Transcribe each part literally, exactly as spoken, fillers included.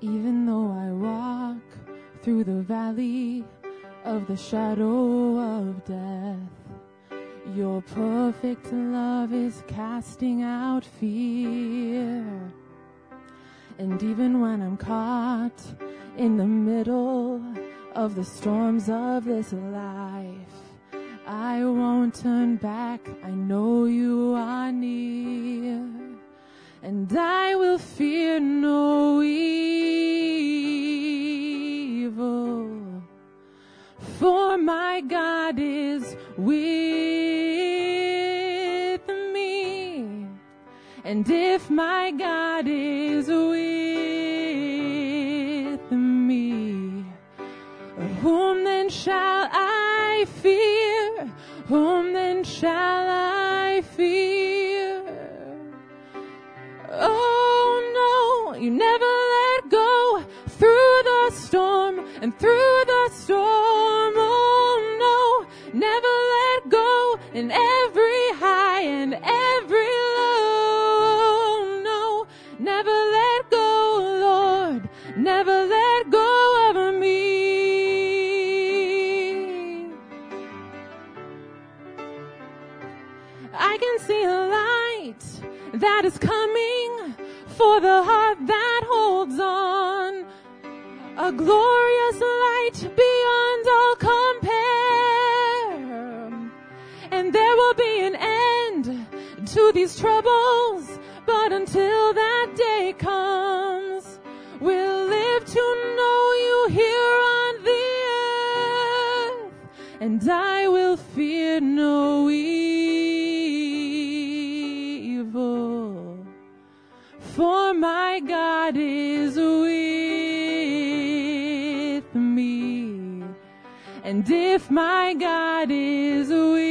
Even though I walk through the valley of the shadow of death, your perfect love is casting out fear. And even when I'm caught in the middle of the storms of this life, I won't turn back. I know you are near, and I will fear no evil, for my God is with me. And if my God is with me, whom then shall I fear? Whom then shall I fear? Oh no, you never let go through the storm and through the storm. Oh no, never let go in every high and every low. No, never let go, Lord, never let go of me. I can see a light that is coming for the heart that holds on, a glorious light beyond all compare. And there will be an end to these troubles, but until that day comes, we'll live to know you here on the earth, and I will fear no evil, for my God is with me. And if my God is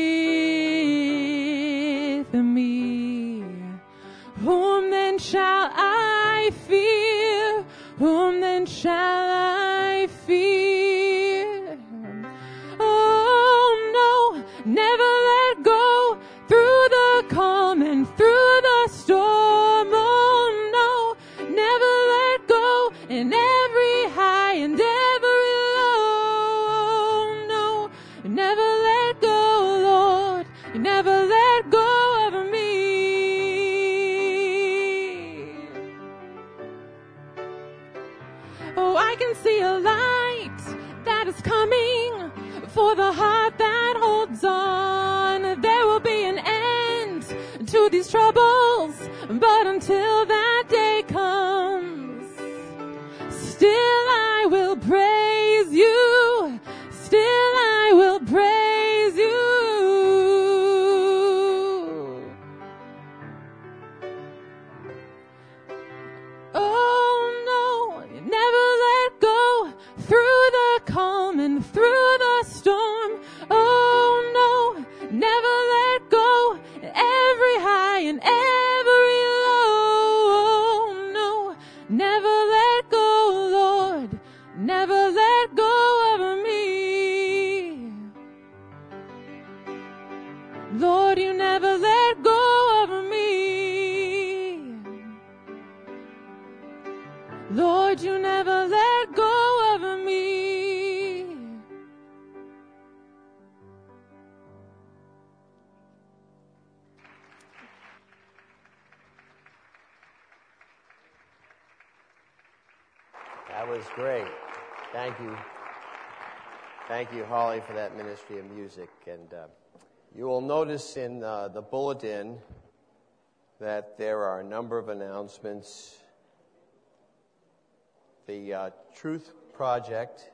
with me, whom then shall I fear? Whom then shall I fear? Oh no, never let go through the calm and through the storm. Oh no, never let go in every high and every low. No, never let go, Lord, you never let go of me. Oh, I can see a light that is coming for the heart that holds on. There will be an end to these troubles, but until that day comes, still I will praise you. Still I will praise you. Oh no, never let go through the calm and through the storm. Oh no, never let go every high and every low. Oh no, never let go, Lord, never let go of me. Lord, you never let go of me. Lord, you never let go of me. That was great. Thank you. Thank you, Holly, for that ministry of music. And uh, you will notice in uh, the bulletin that there are a number of announcements. The uh, Truth Project,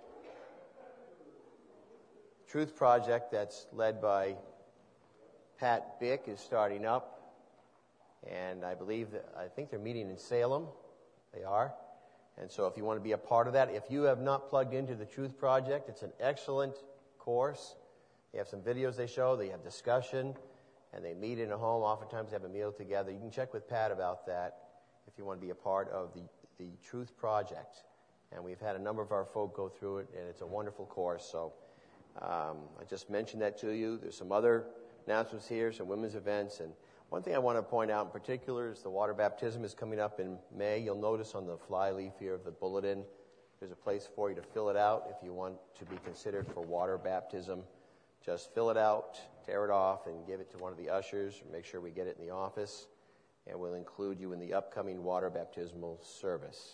Truth Project that's led by Pat Bick is starting up. And I believe that, I think they're meeting in Salem. They are. And so if you want to be a part of that, if you have not plugged into the Truth Project, it's an excellent course. They have some videos they show, they have discussion, and they meet in a home. Oftentimes they have a meal together. You can check with Pat about that if you want to be a part of the, the Truth Project. And we've had a number of our folk go through it, and it's a wonderful course. So um, I just mentioned that to you. There's some other announcements here, some women's events, and One thing I want to point out in particular is the water baptism is coming up in May. You'll notice on the flyleaf here of the bulletin, there's a place for you to fill it out if you want to be considered for water baptism. Just fill it out, tear it off, and give it to one of the ushers. Make sure we get it in the office, and we'll include you in the upcoming water baptismal service.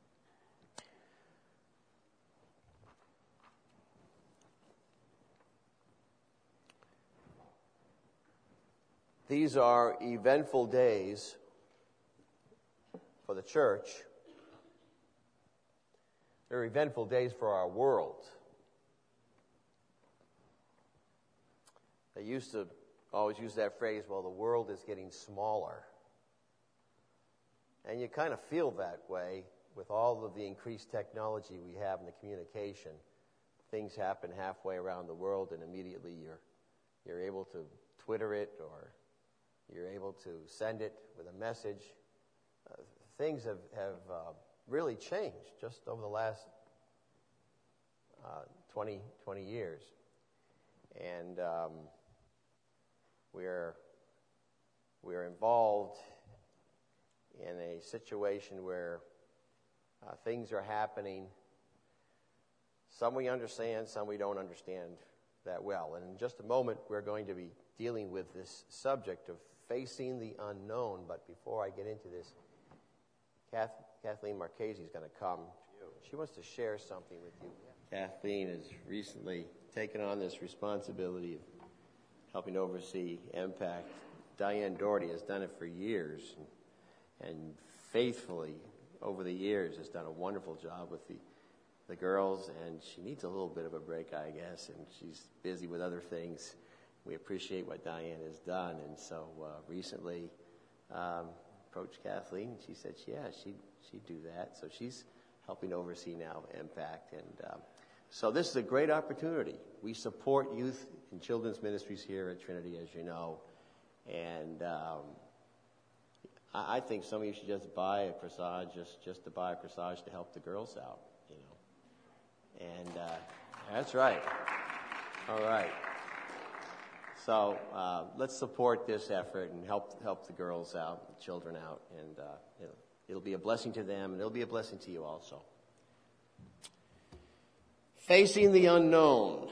These are eventful days for the church. They're eventful days for our world. They used to always use that phrase, well, the world is getting smaller. And you kind of feel that way with all of the increased technology we have in the communication. Things happen halfway around the world, and immediately you're you're able to Twitter it, or you're able to send it with a message. Uh, things have, have uh, really changed just over the last uh, twenty, twenty years. And um, we're, we're involved in a situation where uh, things are happening. Some we understand, some we don't understand that well. And in just a moment, we're going to be dealing with this subject of facing the unknown. But before I get into this, Kath, Kathleen Marchese is going to come. She wants to share something with you. Kathleen has recently taken on this responsibility of helping oversee Impact. Diane Doherty has done it for years, and, and faithfully over the years has done a wonderful job with the the girls, and she needs a little bit of a break, I guess, and she's busy with other things. We appreciate what Diane has done, and so uh, recently um, approached Kathleen, and she said, yeah, she'd, she'd do that. So she's helping oversee now Impact, and um, so this is a great opportunity. We support youth and children's ministries here at Trinity, as you know, and um, I, I think some of you should just buy a corsage, just, just to buy a corsage to help the girls out, you know. And uh, that's right. All right. So uh, let's support this effort and help help the girls out, the children out, and uh, it'll, it'll be a blessing to them, and it'll be a blessing to you also. Facing the unknown.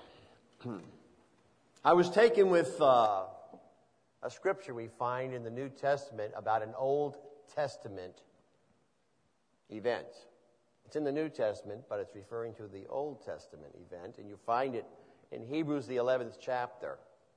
I was taken with uh, a scripture we find in the New Testament about an Old Testament event. It's in the New Testament, but it's referring to the Old Testament event, and you find it in Hebrews, the eleventh chapter.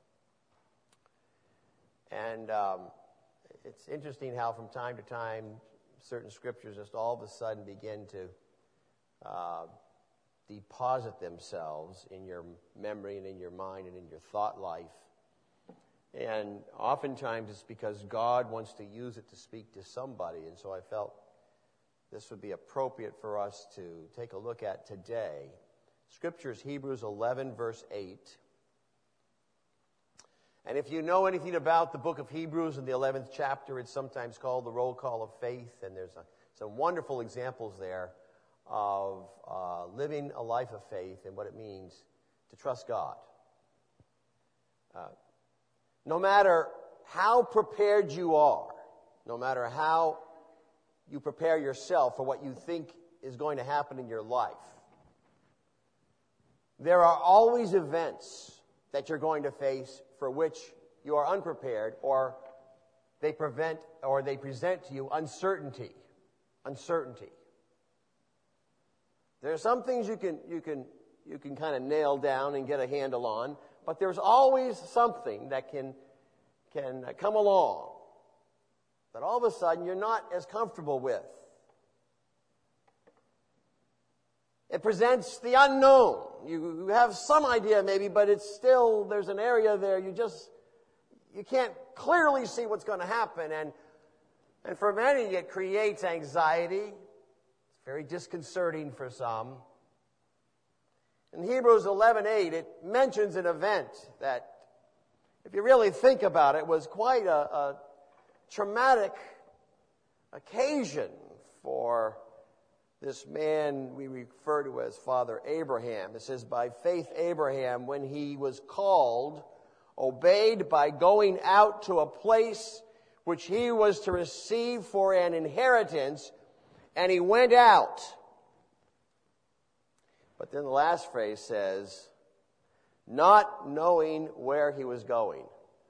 And um, it's interesting how from time to time certain scriptures just all of a sudden begin to uh, deposit themselves in your memory and in your mind and in your thought life. And oftentimes it's because God wants to use it to speak to somebody, and so I felt this would be appropriate for us to take a look at today. Scripture is Hebrews eleven, verse eight. And if you know anything about the book of Hebrews in the eleventh chapter, it's sometimes called the roll call of faith, and there's a, some wonderful examples there of uh, living a life of faith and what it means to trust God. Uh, no matter how prepared you are, no matter how you prepare yourself for what you think is going to happen in your life, there are always events that you're going to face for which you are unprepared, or they prevent or they present to you uncertainty. Uncertainty. There are some things you can you can you can kind of nail down and get a handle on, but there's always something that can can come along that all of a sudden you're not as comfortable with. It presents the unknown. You, you have some idea maybe, but it's still, there's an area there you just, you can't clearly see what's going to happen. And, and for many, it creates anxiety. It's very disconcerting for some. In Hebrews eleven eight, it mentions an event that, if you really think about it, was quite a, a traumatic occasion for this man we refer to as Father Abraham. It says, by faith Abraham, when he was called, obeyed by going out to a place which he was to receive for an inheritance, and he went out. But then the last phrase says, not knowing where he was going.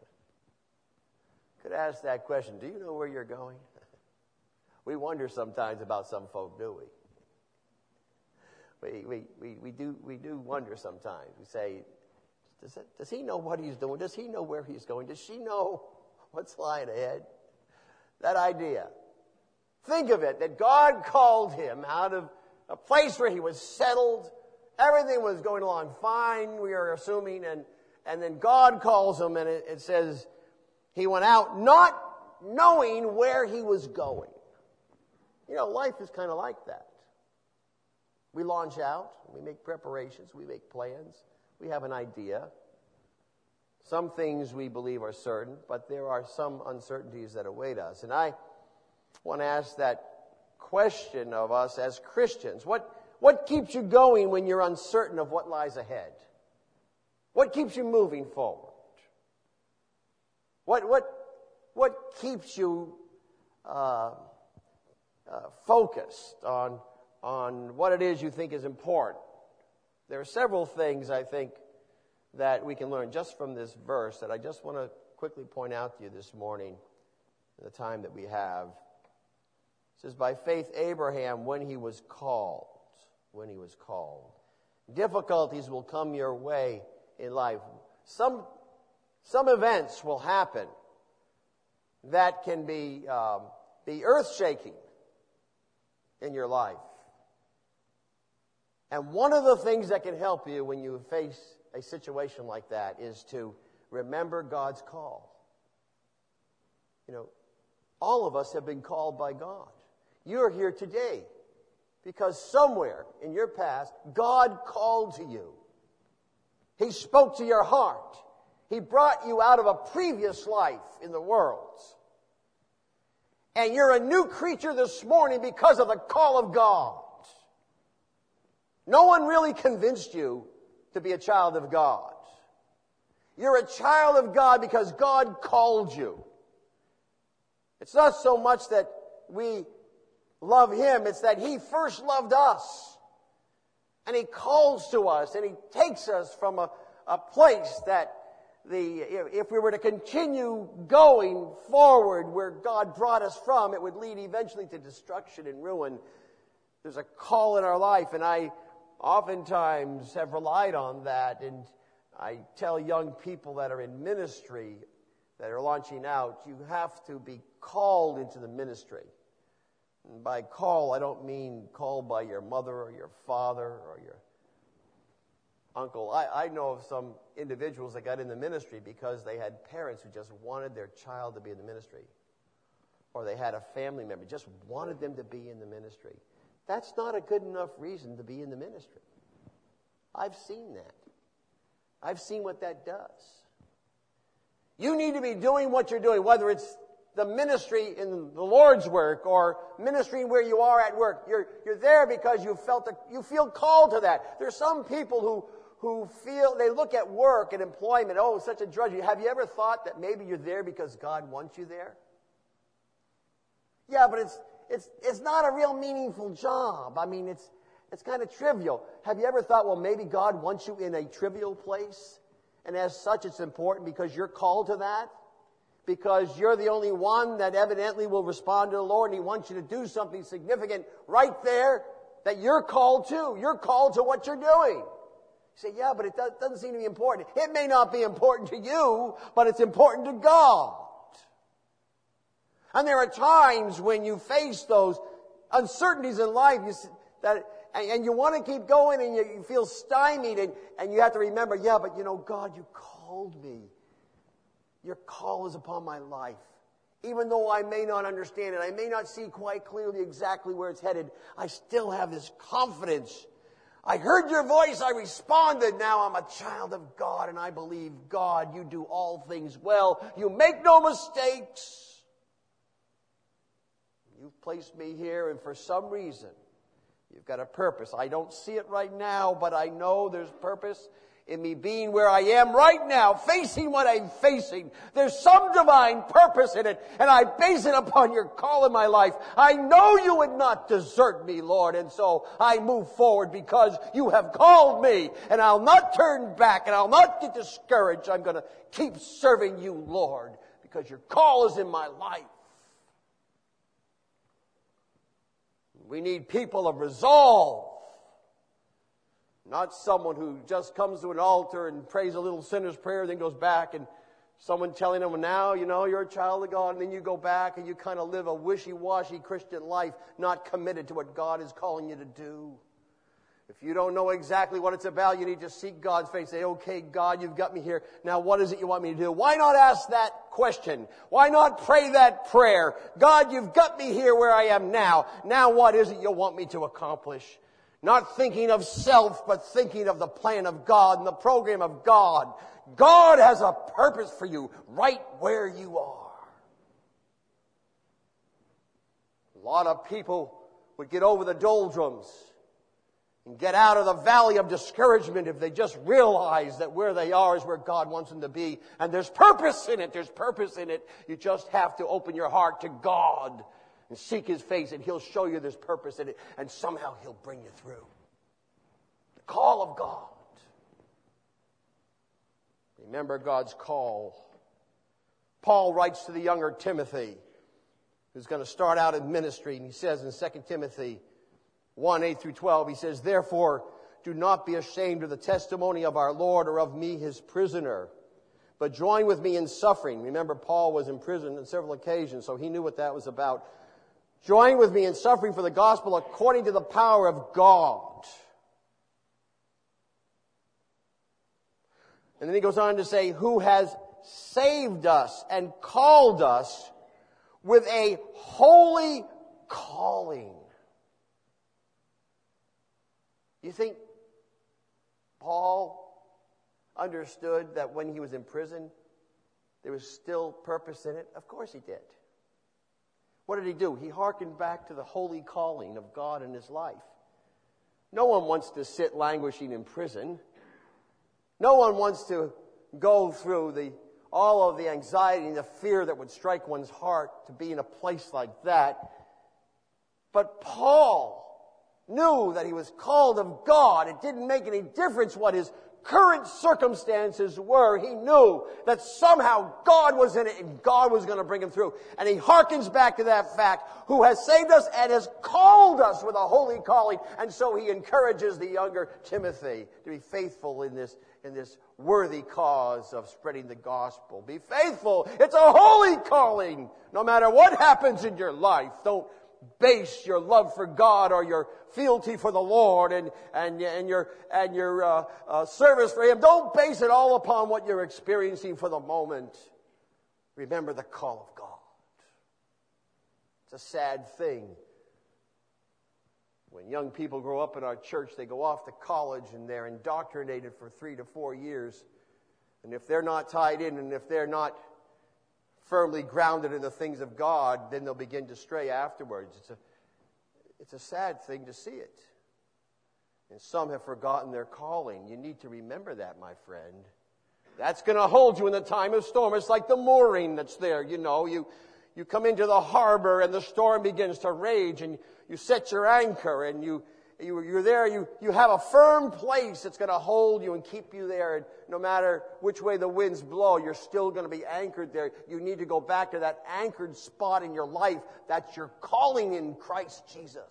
Could ask that question, do you know where you're going? We wonder sometimes about some folk, do we? We, we, we, we, do, we do wonder sometimes. We say, does, that, does he know what he's doing? Does he know where he's going? Does she know what's lying ahead? That idea. Think of it, that God called him out of a place where he was settled. Everything was going along fine, we are assuming, and, and then God calls him, and it, it says he went out not knowing where he was going. You know, life is kind of like that. We launch out, we make preparations, we make plans, we have an idea. Some things we believe are certain, but there are some uncertainties that await us. And I want to ask that question of us as Christians. What, what keeps you going when you're uncertain of what lies ahead? What keeps you moving forward? What, what, what keeps you uh, uh, focused on, on what it is you think is important? There are several things, I think, that we can learn just from this verse that I just want to quickly point out to you this morning in the time that we have. It says, by faith Abraham, when he was called, when he was called. Difficulties will come your way in life. Some, some events will happen that can be, um, be earth-shaking in your life. And one of the things that can help you when you face a situation like that is to remember God's call. You know, all of us have been called by God. You're here today because somewhere in your past, God called to you. He spoke to your heart. He brought you out of a previous life in the world. And you're a new creature this morning because of the call of God. No one really convinced you to be a child of God. You're a child of God because God called you. It's not so much that we love Him, it's that He first loved us. And He calls to us, and He takes us from a, a place that the if we were to continue going forward where God brought us from, it would lead eventually to destruction and ruin. There's a call in our life, and I oftentimes have relied on that, and I tell young people that are in ministry, that are launching out, you have to be called into the ministry. And by call, I don't mean called by your mother or your father or your uncle. I, I know of some individuals that got in the ministry because they had parents who just wanted their child to be in the ministry. Or they had a family member who just wanted them to be in the ministry. That's not a good enough reason to be in the ministry. I've seen that. I've seen what that does. You need to be doing what you're doing, whether it's the ministry in the Lord's work or ministering where you are at work. You're, you're there because you felt a, you feel called to that. There's some people who, who feel, they look at work and employment, oh, such a drudgery. Have you ever thought that maybe you're there because God wants you there? Yeah, but it's It's it's not a real meaningful job. I mean, it's it's kind of trivial. Have you ever thought, well, maybe God wants you in a trivial place? And as such, it's important because you're called to that? Because you're the only one that evidently will respond to the Lord, and He wants you to do something significant right there that you're called to. You're called to what you're doing. You say, yeah, but it doesn't seem to be important. It may not be important to you, but it's important to God. And there are times when you face those uncertainties in life you, that, and, and you want to keep going and you, you feel stymied and, and you have to remember, yeah, but you know, God, you called me. Your call is upon my life. Even though I may not understand it, I may not see quite clearly exactly where it's headed, I still have this confidence. I heard your voice, I responded, now I'm a child of God and I believe, God, you do all things well. You make no mistakes. You've placed me here, and for some reason, you've got a purpose. I don't see it right now, but I know there's purpose. in me being where I am right now, facing what I'm facing. There's some divine purpose in it, and I base it upon your call in my life. I know you would not desert me, Lord, and so I move forward because you have called me, and I'll not turn back, and I'll not get discouraged. I'm going to keep serving you, Lord, because your call is in my life. We need people of resolve. Not someone who just comes to an altar and prays a little sinner's prayer, then goes back, and someone telling them, well, now, you know, you're a child of God, and then you go back and you kind of live a wishy-washy Christian life, not committed to what God is calling you to do. If you don't know exactly what it's about, you need to seek God's face. Say, okay, God, you've got me here. Now, what is it you want me to do? Why not ask that question? Why not pray that prayer? God, you've got me here where I am now. Now, what is it you want me to accomplish? Not thinking of self, but thinking of the plan of God and the program of God. God has a purpose for you right where you are. A lot of people would get over the doldrums and get out of the valley of discouragement if they just realize that where they are is where God wants them to be. And there's purpose in it. There's purpose in it. You just have to open your heart to God and seek His face, and He'll show you there's purpose in it, and somehow He'll bring you through. The call of God. Remember God's call. Paul writes to the younger Timothy, who's going to start out in ministry, and he says in Second Timothy one, eight through twelve, he says, therefore, do not be ashamed of the testimony of our Lord or of me, His prisoner, but join with me in suffering. Remember, Paul was in prison on several occasions, so he knew what that was about. Join with me in suffering for the gospel according to the power of God. And then he goes on to say, who has saved us and called us with a holy calling. You think Paul understood that when he was in prison, there was still purpose in it? Of course he did. What did he do? He hearkened back to the holy calling of God in his life. No one wants to sit languishing in prison. No one wants to go through the all of the anxiety and the fear that would strike one's heart to be in a place like that. But Paul knew that he was called of God. It didn't make any difference what his current circumstances were. He knew that somehow God was in it and God was going to bring him through. And he hearkens back to that fact, who has saved us and has called us with a holy calling. And so he encourages the younger Timothy to be faithful in this, in this worthy cause of spreading the gospel. Be faithful. It's a holy calling. No matter what happens in your life, don't base your love for God or your fealty for the Lord and and, and your and your uh, uh, service for Him. Don't base it all upon what you're experiencing for the moment. Remember the call of God. It's a sad thing. When young people grow up in our church, they go off to college and they're indoctrinated for three to four years. And if they're not tied in and if they're not firmly grounded in the things of God, then they'll begin to stray afterwards. It's a, it's a sad thing to see it. And some have forgotten their calling. You need to remember that, my friend. That's going to hold you in the time of storm. It's like the mooring that's there. You know, you, you come into the harbor and the storm begins to rage and you set your anchor and you, you, you're there. You, you have a firm place that's going to hold you and keep you there. And no matter which way the winds blow, you're still going to be anchored there. You need to go back to that anchored spot in your life. That's your calling in Christ Jesus.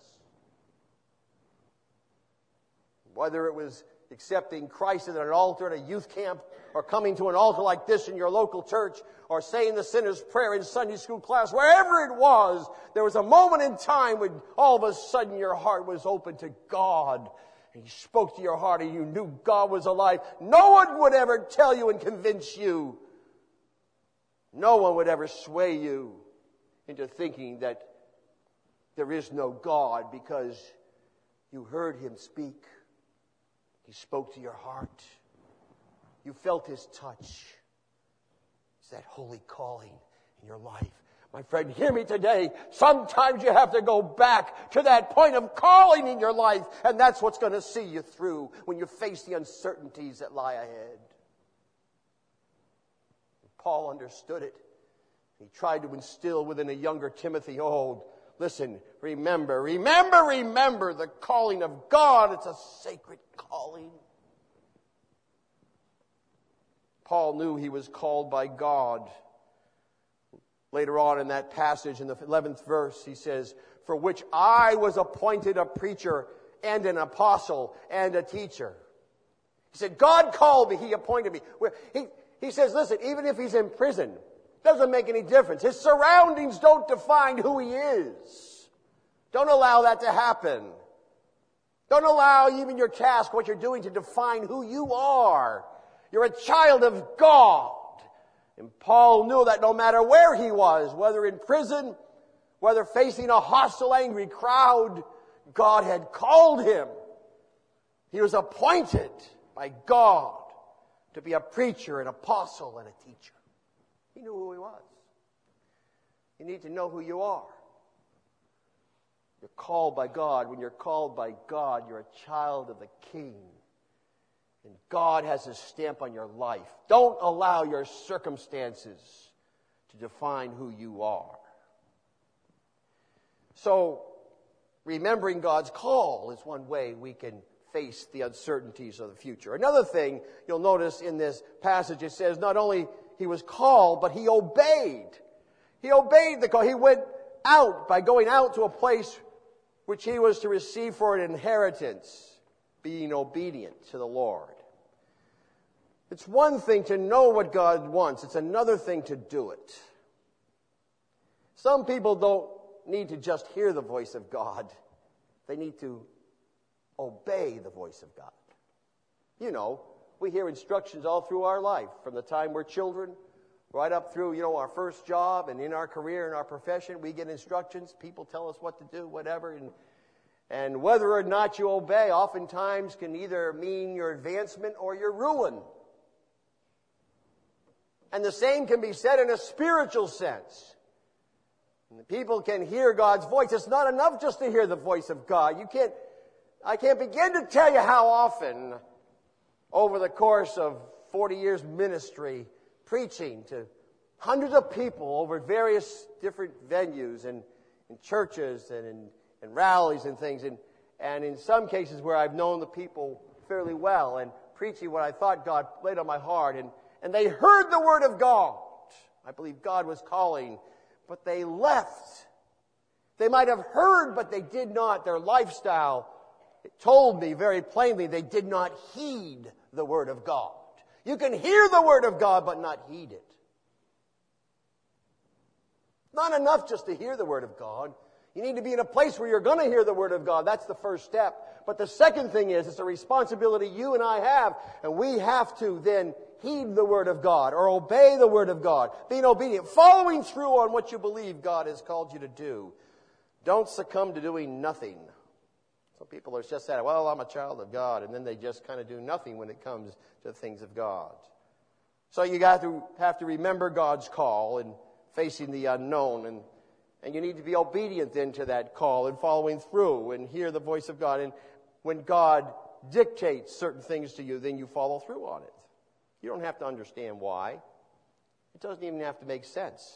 Whether it was accepting Christ at an altar at a youth camp, or coming to an altar like this in your local church, or saying the sinner's prayer in Sunday school class, wherever it was, there was a moment in time when all of a sudden your heart was open to God. And He spoke to your heart and you knew God was alive. No one would ever tell you and convince you. No one would ever sway you into thinking that there is no God, because you heard Him speak. He spoke to your heart. You felt His touch. It's that holy calling in your life. My friend, hear me today. Sometimes you have to go back to that point of calling in your life, and that's what's going to see you through when you face the uncertainties that lie ahead. Paul understood it. He tried to instill within a younger Timothy, oh, listen, remember, remember, remember the calling of God. It's a sacred calling. Paul knew he was called by God. Later on in that passage, in the eleventh verse, he says, for which I was appointed a preacher and an apostle and a teacher. He said, God called me, he appointed me. He, he says, listen, even if he's in prison, doesn't make any difference. His surroundings don't define who he is. Don't allow that to happen. Don't allow even your task, what you're doing, to define who you are. You're a child of God. And Paul knew that no matter where he was, whether in prison, whether facing a hostile, angry crowd, God had called him. He was appointed by God to be a preacher, an apostle, and a teacher. He knew who he was. You need to know who you are. You're called by God. When you're called by God, you're a child of the King. And God has His stamp on your life. Don't allow your circumstances to define who you are. So, remembering God's call is one way we can face the uncertainties of the future. Another thing you'll notice in this passage, it says not only he was called, but he obeyed. He obeyed the call. He went out by going out to a place which he was to receive for an inheritance, being obedient to the Lord. It's one thing to know what God wants. It's another thing to do it. Some people don't need to just hear the voice of God. They need to obey the voice of God. You know, we hear instructions all through our life, from the time we're children, right up through, you know, our first job and in our career and our profession. We get instructions. People tell us what to do, whatever. And, and whether or not you obey oftentimes can either mean your advancement or your ruin. And the same can be said in a spiritual sense. And people can hear God's voice. It's not enough just to hear the voice of God. You can't, I can't begin to tell you how often over the course of forty years ministry, preaching to hundreds of people over various different venues and in churches and in, in rallies and things. And, and in some cases where I've known the people fairly well and preaching what I thought God laid on my heart. And, and they heard the word of God. I believe God was calling, but they left. They might have heard, but they did not. Their lifestyle told me very plainly they did not heed the word of God. You can hear the word of God, but not heed it. Not enough just to hear the word of God. You need to be in a place where you're going to hear the word of God. That's the first step. But the second thing is, it's a responsibility you and I have, and we have to then heed the word of God or obey the word of God. Being obedient, following through on what you believe God has called you to do. Don't succumb to doing nothing. Some people are just that, well, I'm a child of God, and then they just kind of do nothing when it comes to the things of God. So you got to have to remember God's call and facing the unknown, and and you need to be obedient then to that call and following through and hear the voice of God. And when God dictates certain things to you, then you follow through on it. You don't have to understand why. It doesn't even have to make sense.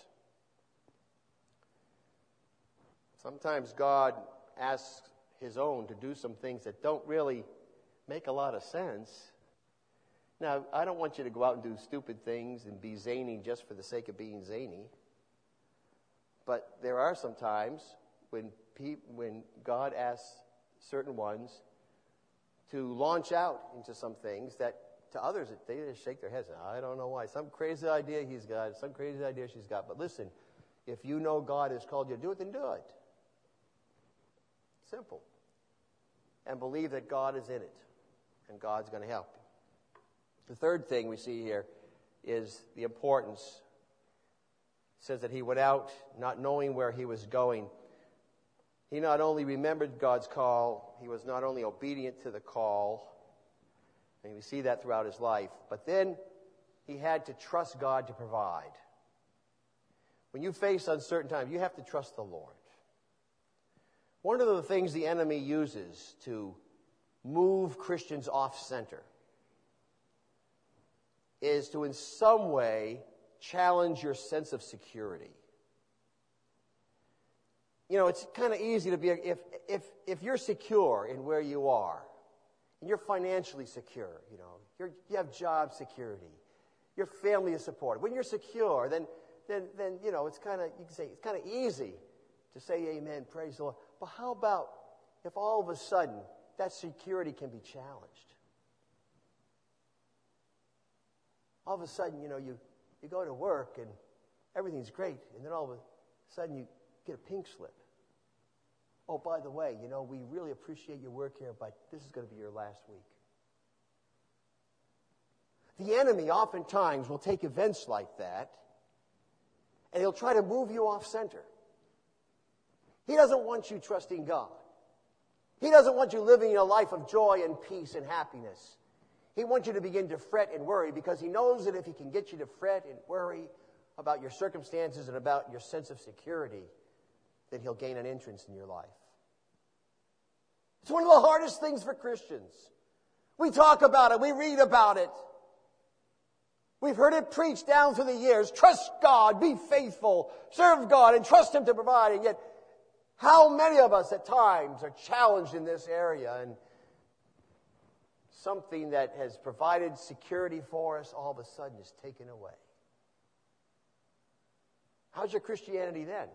Sometimes God asks His own to do some things that don't really make a lot of sense. Now, I don't want you to go out and do stupid things and be zany just for the sake of being zany. But there are some times when pe- when God asks certain ones to launch out into some things that to others they just shake their heads. I don't know why. Some crazy idea he's got, some crazy idea she's got. But listen, if you know God has called you to do it, then do it. Simple. And believe that God is in it, and God's going to help you. The third thing we see here is the importance. It says that he went out not knowing where he was going. He not only remembered God's call, he was not only obedient to the call, and we see that throughout his life, but then he had to trust God to provide. when you face uncertain times, you have to trust the Lord. One of the things the enemy uses to move Christians off center is to in some way challenge your sense of security. You know, it's kind of easy to be, if, if, if you're secure in where you are, and you're financially secure, you know, you're, you have job security, your family is supported. When you're secure, then, then, then you know, it's kind of, you can say, it's kind of easy to say amen, praise the Lord. But how about if all of a sudden that security can be challenged? All of a sudden, you know, you, you go to work and everything's great, and then all of a sudden you get a pink slip. Oh, by the way, you know, we really appreciate your work here, but this is going to be your last week. The enemy oftentimes will take events like that, and he'll try to move you off center. He doesn't want you trusting God. He doesn't want you living a life of joy and peace and happiness. He wants you to begin to fret and worry because he knows that if he can get you to fret and worry about your circumstances and about your sense of security, then he'll gain an entrance in your life. It's one of the hardest things for Christians. We talk about it. We read about it. We've heard it preached down through the years. Trust God, be faithful, serve God, and trust him to provide. And yet, how many of us at times are challenged in this area, and something that has provided security for us all of a sudden is taken away? How's your Christianity then?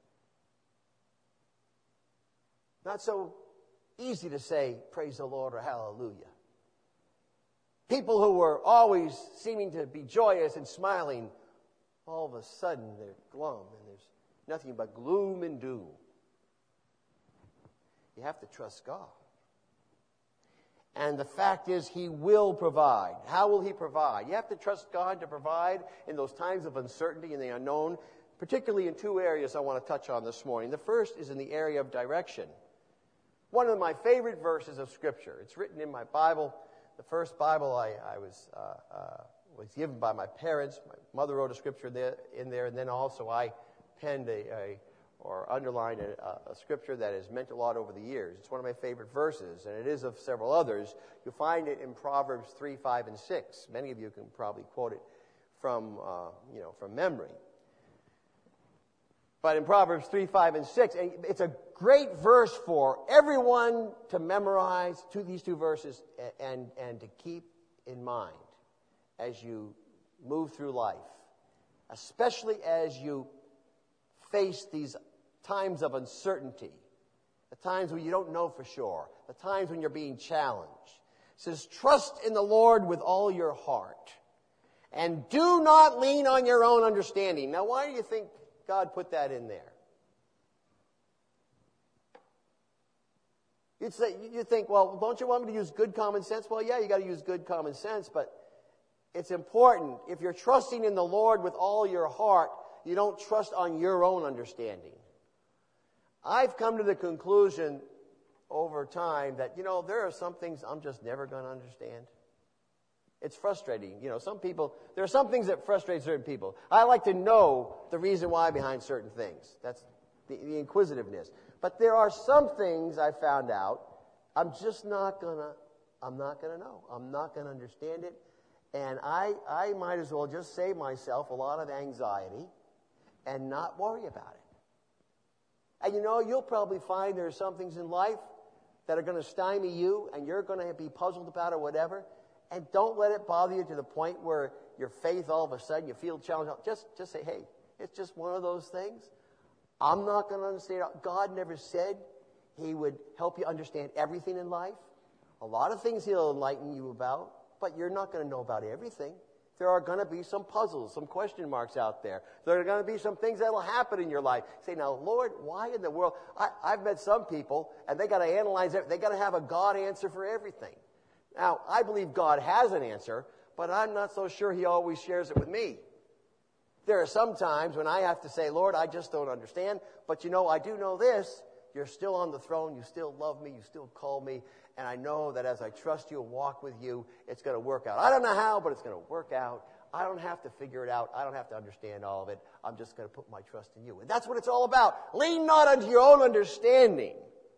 Not so easy to say praise the Lord or hallelujah. People who were always seeming to be joyous and smiling, all of a sudden they're glum and there's nothing but gloom and doom. You have to trust God. And the fact is, he will provide. How will he provide? You have to trust God to provide in those times of uncertainty and the unknown, particularly in two areas I want to touch on this morning. The first is in the area of direction. One of my favorite verses of Scripture. It's written in my Bible. The first Bible I, I was uh, uh, was given by my parents. My mother wrote a scripture there, in there, and then also I penned a, a or underlined a, a scripture that has meant a lot over the years. It's one of my favorite verses, and it is of several others. You'll find it in Proverbs three, five, and six. Many of you can probably quote it from uh, you know from memory. But in Proverbs three, five, and six, it's a great verse for everyone to memorize to these two verses and, and to keep in mind as you move through life, especially as you face these times of uncertainty, the times when you don't know for sure, the times when you're being challenged. It says, trust in the Lord with all your heart, and do not lean on your own understanding. Now, why do you think God put that in there? You'd say, you think, well, don't you want me to use good common sense? Well, yeah, you got to use good common sense, but it's important. If you're trusting in the Lord with all your heart, you don't trust on your own understanding. I've come to the conclusion over time that, you know, there are some things I'm just never going to understand. It's frustrating. You know, some people, there are some things that frustrate certain people. I like to know the reason why behind certain things. That's the, the inquisitiveness. But there are some things I found out I'm just not going to, I'm not going to know. I'm not going to understand it. And I, I might as well just save myself a lot of anxiety and not worry about it. And you know, you'll probably find there are some things in life that are going to stymie you, and you're going to be puzzled about it or whatever. And don't let it bother you to the point where your faith, all of a sudden, you feel challenged. Just, just say, hey, it's just one of those things. I'm not going to understand. God never said he would help you understand everything in life. A lot of things he'll enlighten you about, but you're not going to know about everything. There are going to be some puzzles, some question marks out there. There are going to be some things that will happen in your life. Say, now, Lord, why in the world? I, I've met some people, and they got to analyze it. They got to have a God answer for everything. Now, I believe God has an answer, but I'm not so sure he always shares it with me. There are some times when I have to say, Lord, I just don't understand, but you know, I do know this. You're still on the throne. You still love me. You still call me. And I know that as I trust you and walk with you, it's going to work out. I don't know how, but it's going to work out. I don't have to figure it out. I don't have to understand all of it. I'm just going to put my trust in you. And that's what it's all about. Lean not unto your own understanding.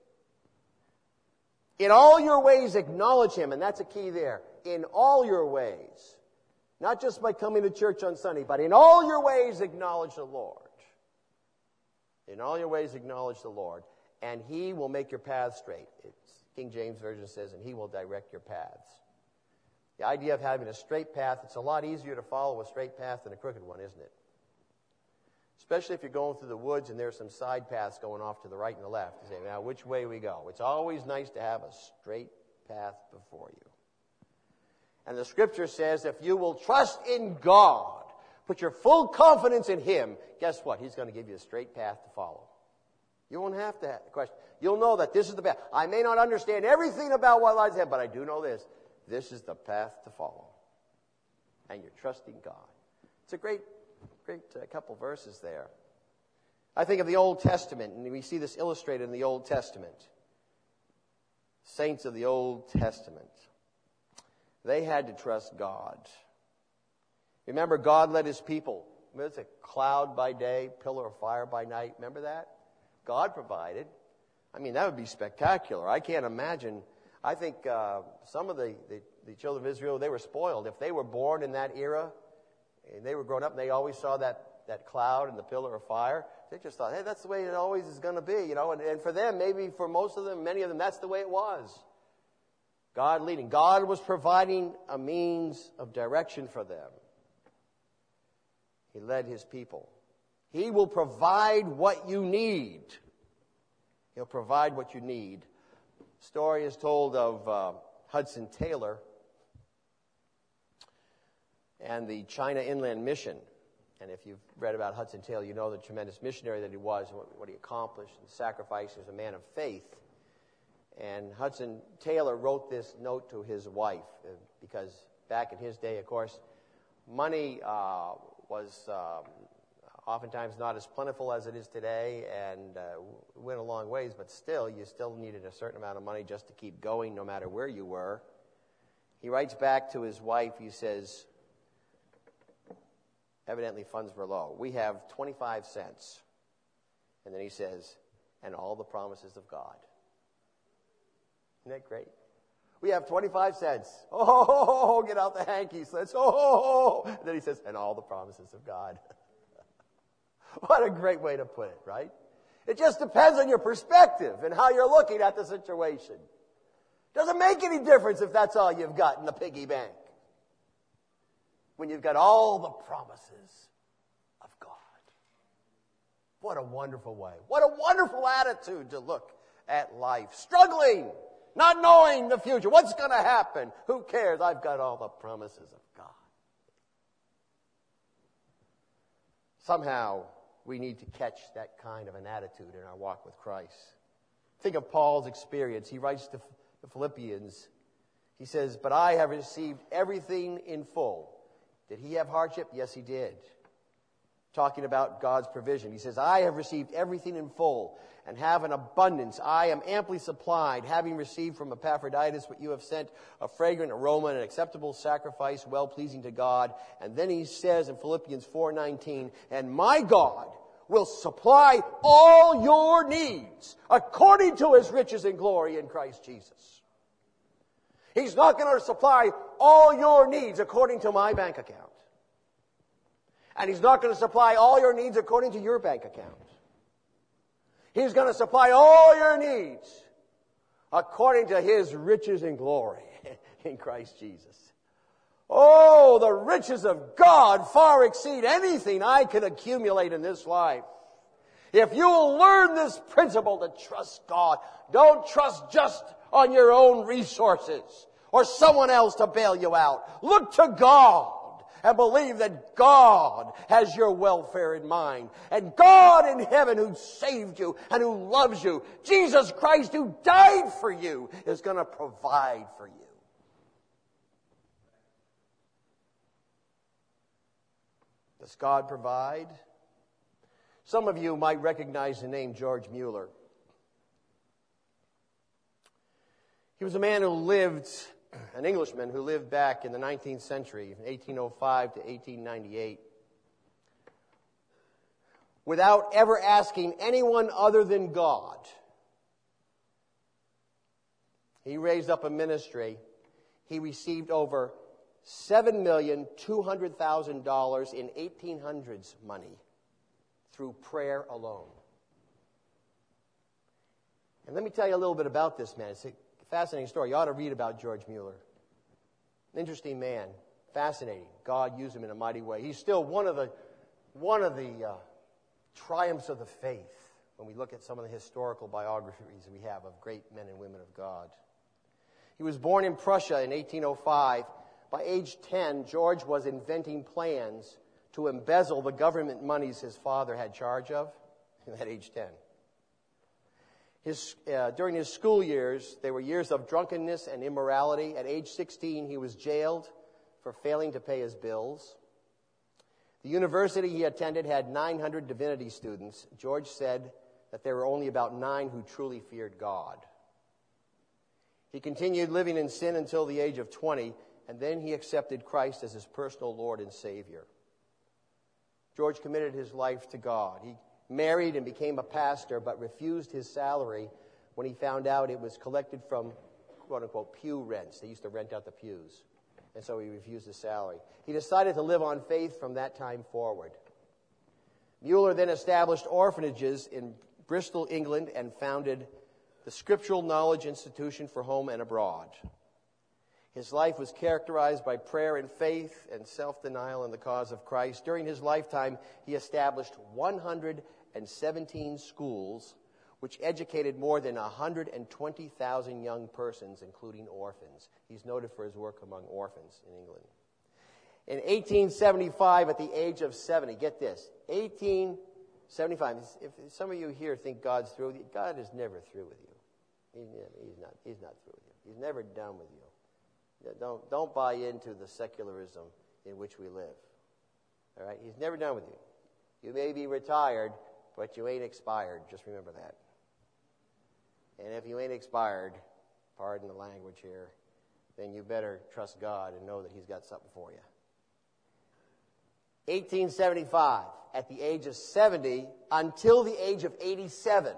In all your ways, acknowledge him. And that's a key there. In all your ways. Not just by coming to church on Sunday, but in all your ways, acknowledge the Lord. In all your ways, acknowledge the Lord. And he will make your paths straight. It's, King James Version says, and he will direct your paths. The idea of having a straight path, it's a lot easier to follow a straight path than a crooked one, isn't it? Especially if you're going through the woods and there's some side paths going off to the right and the left. You say, now, which way we go? It's always nice to have a straight path before you. And the Scripture says, if you will trust in God, put your full confidence in him, guess what? He's going to give you a straight path to follow. You won't have to question. You'll know that this is the path. I may not understand everything about what lies ahead, but I do know this. This is the path to follow. And you're trusting God. It's a great, great uh, couple verses there. I think of the Old Testament, and we see this illustrated in the Old Testament. Saints of the Old Testament. They had to trust God. Remember, God led his people. It's a cloud by day, pillar of fire by night. Remember that? God provided. I mean, that would be spectacular. I can't imagine. I think uh, some of the, the, the children of Israel, they were spoiled. If they were born in that era, and they were growing up, and they always saw that, that cloud and the pillar of fire, they just thought, hey, that's the way it always is going to be, you know. And, and for them, maybe for most of them, many of them, that's the way it was. God leading. God was providing a means of direction for them. He led his people. He will provide what you need. He'll provide what you need. Story is told of uh, Hudson Taylor and the China Inland Mission. And if you've read about Hudson Taylor, you know the tremendous missionary that he was, what, what he accomplished and sacrificed. He was a man of faith. And Hudson Taylor wrote this note to his wife uh, because back in his day, of course, money uh, was um, oftentimes not as plentiful as it is today, and uh, went a long ways, but still, you still needed a certain amount of money just to keep going no matter where you were. He writes back to his wife, he says, evidently funds were low. We have twenty-five cents. And then he says, and all the promises of God. Isn't that great? We have twenty-five cents. Oh, get out the hankies. Let's, oh, and then he says, and all the promises of God. What a great way to put it, right? It just depends on your perspective and how you're looking at the situation. Doesn't make any difference if that's all you've got in the piggy bank. When you've got all the promises of God. What a wonderful way. What a wonderful attitude to look at life. Struggling, not knowing the future. What's going to happen? Who cares? I've got all the promises of God. Somehow, we need to catch that kind of an attitude in our walk with Christ. Think of Paul's experience. He writes to the Philippians. He says, but I have received everything in full. Did he have hardship? Yes, he did. Talking about God's provision. He says, I have received everything in full and have an abundance. I am amply supplied, having received from Epaphroditus what you have sent, a fragrant aroma and an acceptable sacrifice, well-pleasing to God. And then he says in Philippians four nineteen, and my God will supply all your needs according to his riches and glory in Christ Jesus. He's not going to supply all your needs according to my bank account. And he's not going to supply all your needs according to your bank account. He's going to supply all your needs according to his riches and glory in Christ Jesus. Oh, the riches of God far exceed anything I can accumulate in this life. If you will learn this principle to trust God, don't trust just on your own resources or someone else to bail you out. Look to God and believe that God has your welfare in mind. And God in heaven who saved you and who loves you, Jesus Christ who died for you, is going to provide for you. Does God provide? Some of you might recognize the name George Mueller. He was a man who lived an Englishman who lived back in the nineteenth century, from eighteen oh five to eighteen ninety-eight, without ever asking anyone other than God. He raised up a ministry. He received over seven million two hundred thousand dollars in eighteen hundreds money through prayer alone. And let me tell you a little bit about this man. It's a fascinating story. You ought to read about George Mueller. An interesting man. Fascinating. God used him in a mighty way. He's still one of the, one of the uh, triumphs of the faith when we look at some of the historical biographies we have of great men and women of God. He was born in Prussia in eighteen oh five. By age ten, George was inventing plans to embezzle the government monies his father had charge of at age ten. His, uh, during his school years, there were years of drunkenness and immorality. At age sixteen, he was jailed for failing to pay his bills. The university he attended had nine hundred divinity students. George said that there were only about nine who truly feared God. He continued living in sin until the age of twenty, and then he accepted Christ as his personal Lord and Savior. George committed his life to God. He married and became a pastor, but refused his salary when he found out it was collected from, quote-unquote, pew rents. They used to rent out the pews, and so he refused his salary. He decided to live on faith from that time forward. Mueller then established orphanages in Bristol, England, and founded the Scriptural Knowledge Institution for Home and Abroad. His life was characterized by prayer and faith and self-denial in the cause of Christ. During his lifetime, he established one hundred seventeen schools, which educated more than one hundred twenty thousand young persons, including orphans. He's noted for his work among orphans in England. In eighteen seventy-five, at the age of seventy, get this, eighteen seventy-five, if some of you here think God's through with you, God is never through with you. He's, he's not, he's not through with you. He's never done with you. Don't, don't buy into the secularism in which we live. All right? He's never done with you. You may be retired, but you ain't expired. Just remember that. And if you ain't expired, pardon the language here, then you better trust God and know that he's got something for you. eighteen seventy-five, at the age of seventy, until the age of eighty-seven,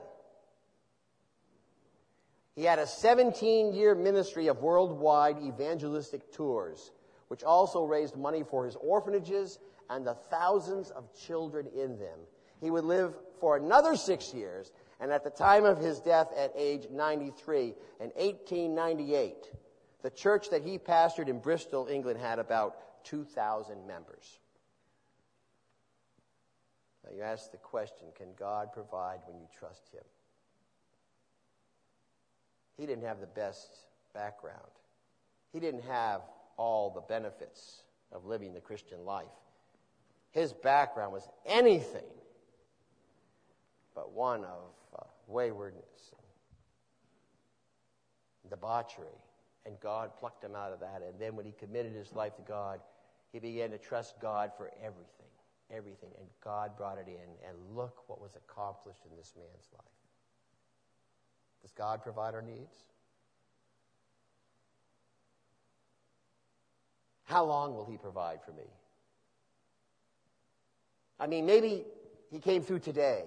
he had a seventeen-year ministry of worldwide evangelistic tours, which also raised money for his orphanages and the thousands of children in them. He would live for another six years, and at the time of his death at age ninety-three, in eighteen ninety-eight, the church that he pastored in Bristol, England, had about two thousand members. Now you ask the question, can God provide when you trust him? He didn't have the best background. He didn't have all the benefits of living the Christian life. His background was anything but one of uh, waywardness and debauchery. And God plucked him out of that. And then when he committed his life to God, he began to trust God for everything. Everything. And God brought it in. And look what was accomplished in this man's life. Does God provide our needs? How long will he provide for me? I mean, maybe he came through today.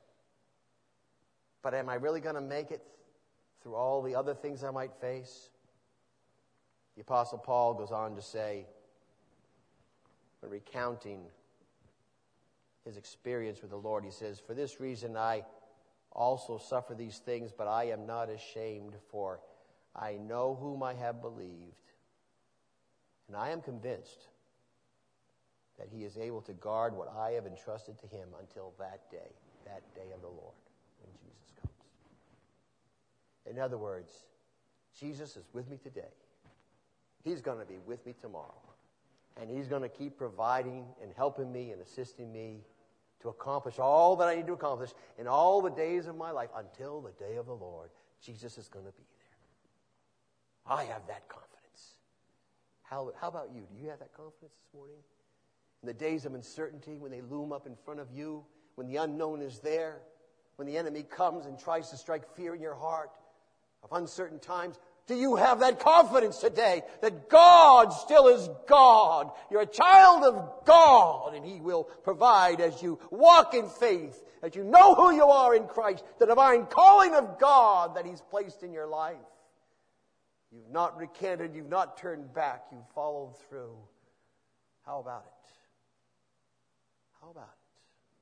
But am I really going to make it through all the other things I might face? The Apostle Paul goes on to say, when recounting his experience with the Lord, he says, "For this reason I also suffer these things, but I am not ashamed, for I know whom I have believed, and I am convinced that he is able to guard what I have entrusted to him until that day, that day of the Lord, when Jesus comes." In other words, Jesus is with me today. He's going to be with me tomorrow. And he's going to keep providing and helping me and assisting me to accomplish all that I need to accomplish in all the days of my life until the day of the Lord. Jesus is going to be there. I have that confidence. How, how about you? Do you have that confidence this morning? In the days of uncertainty, when they loom up in front of you, when the unknown is there, when the enemy comes and tries to strike fear in your heart of uncertain times, Do you have that confidence today that God still is God? You're a child of God, and He will provide as you walk in faith, as you know who you are in Christ, the divine calling of God that He's placed in your life. You've not recanted, you've not turned back, you've followed through. How about it? How about it?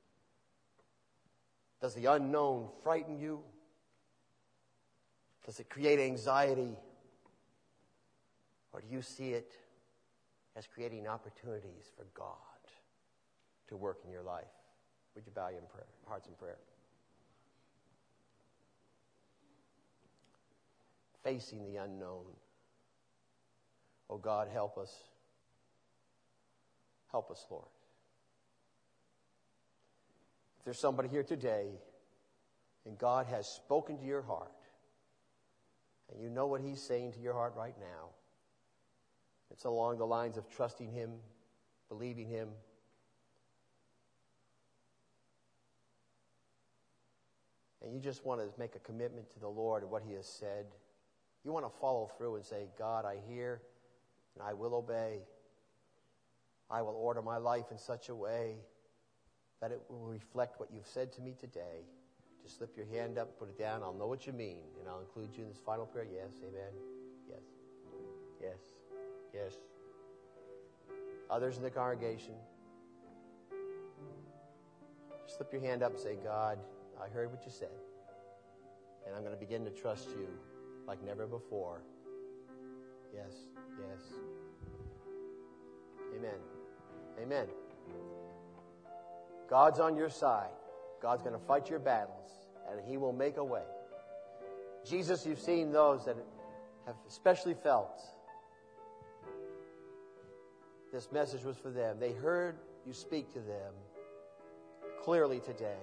Does the unknown frighten you? Does it create anxiety? Or do you see it as creating opportunities for God to work in your life? Would you bow your prayer, hearts in prayer? Facing the unknown. Oh God, help us. Help us, Lord. If there's somebody here today and God has spoken to your heart, and you know what He's saying to your heart right now. It's along the lines of trusting Him, believing Him. And you just want to make a commitment to the Lord and what He has said. You want to follow through and say, God, I hear and I will obey. I will order my life in such a way that it will reflect what you've said to me today. Just slip your hand up, put it down. I'll know what you mean, and I'll include you in this final prayer. Yes, amen. Yes, yes, yes. Others in the congregation, just slip your hand up and say, God, I heard what you said, and I'm going to begin to trust you like never before. Yes, yes. Amen. Amen. God's on your side. God's going to fight your battles, and He will make a way. Jesus, you've seen those that have especially felt this message was for them. They heard you speak to them clearly today.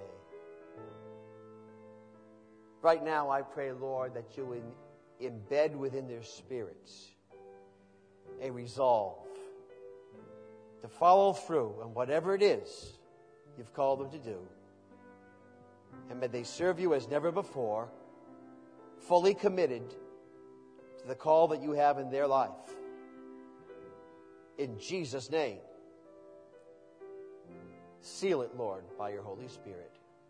Right now, I pray, Lord, that you would embed within their spirits a resolve to follow through on whatever it is you've called them to do. And may they serve you as never before, fully committed to the call that you have in their life. In Jesus' name. Seal it, Lord, by your Holy Spirit.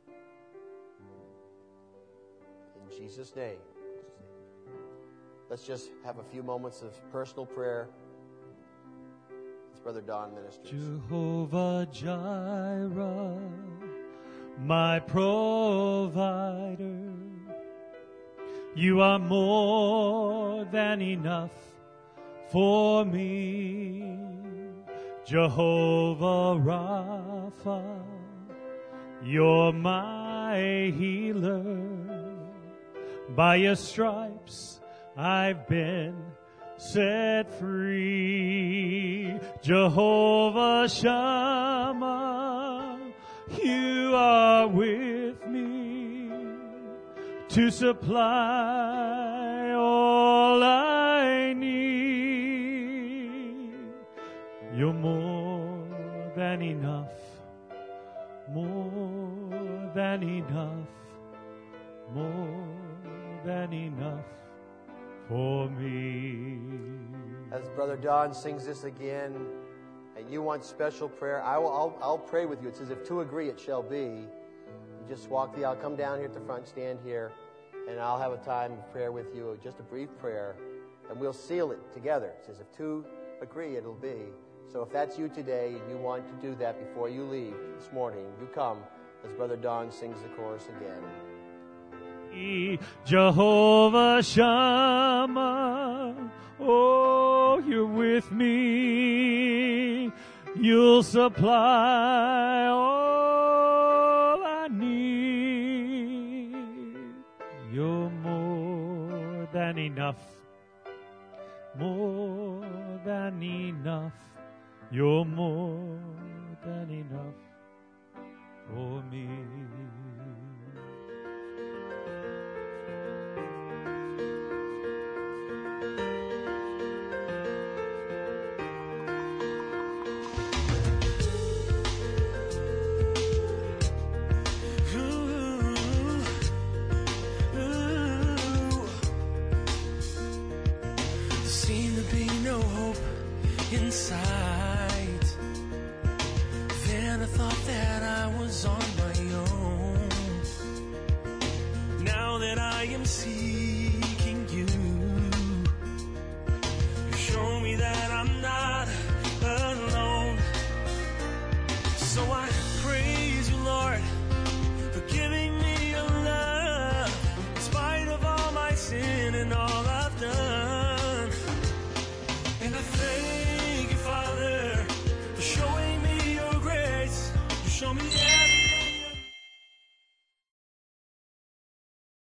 In Jesus' name. Let's just have a few moments of personal prayer. As Brother Don ministers. Jehovah Jireh, my provider, you are more than enough for me. Jehovah Rapha, you're my healer. By your stripes I've been set free. Jehovah Shammah, you are with me to supply all I need. You're more than enough, more than enough, more than enough for me. As Brother Don sings this again, and you want special prayer, I will, I'll, I'll pray with you. It says, if two agree, it shall be. You just walk the aisle, come down here at the front, stand here, and I'll have a time of prayer with you, just a brief prayer, and we'll seal it together. It says, if two agree, it'll be. So if that's you today, and you want to do that before you leave this morning, you come as Brother Don sings the chorus again. Jehovah Shammah, oh, you're with me. You'll supply all I need. You're more than enough, more than enough. You're more than enough for me. I thought that I was on my own. Now that I am seeking you, you show me that I'm not alone. So I praise you, Lord, for giving me your love, in spite of all my sin and all I've done. And I thank you, Father, for showing me your grace. You show me